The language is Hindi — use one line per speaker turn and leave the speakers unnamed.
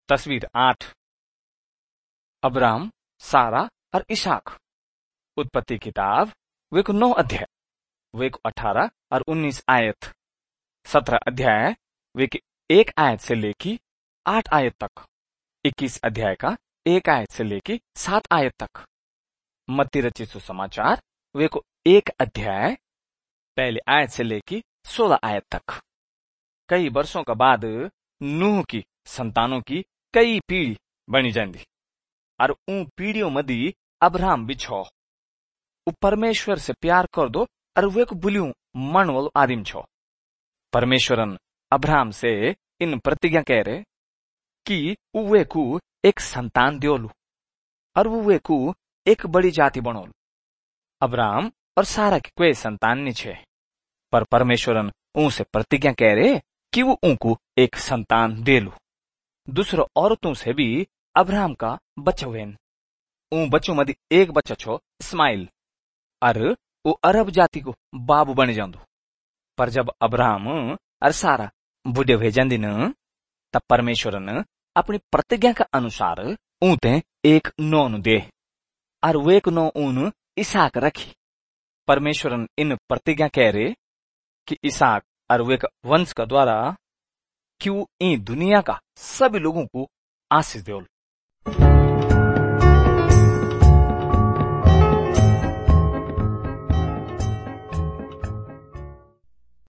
तस्वीर 8। अब्राम, सारा और इसाक। उत्पत्ति किताब वेक 9 अध्याय, वेक 18 और 19 आयत। 17 अध्याय वेक 1 आयत से लेकर 8 आयत तक। 21 अध्याय का 1 आयत से लेकर 7 आयत तक। मत्ती रचित सुसमाचार वेक 1 अध्याय पहले आयत से लेकर 16 आयत तक। कई वर्षों का बाद नूह की संतानों की कई पीढ़ी बनी जाती और उन पीढ़ियों मधी अब्राहम भी छो। उ परमेश्वर से प्यार कर दो और वे को बुलियो मन वालो आदिम छो। परमेश्वरन अब्राहम से इन प्रतिज्ञा कह रहे कि वे को एक संतान दियोलू और वे को एक बड़ी जाति बनोलू। अब्राहम और सारा की कोई संतान नहीं छे, पर परमेश्वरन उनसे प्रतिज्ञा कह रहे कि वो उनको एक संतान दे लू। दूसरों औरतों से भी अब्राहम का बच्चा हुए। उन बच्चों मध्य एक बच्चा छो इस्माइल, और वो अरब जाति को बाबू बन जांदो। पर जब अब्राहम और सारा बूढ़े हुए जांदी न, तब परमेश्वरन अपनी प्रतिज्ञा का अनुसार ऊते एक नौन दे और वे एक नौ ऊन इसाक रखी। परमेश्वरन इन प्रतिज्ञा कह रहे कि इसाक और वे वंश का द्वारा कि वो इन दुनिया का सभी लोगों को आशीष देओल।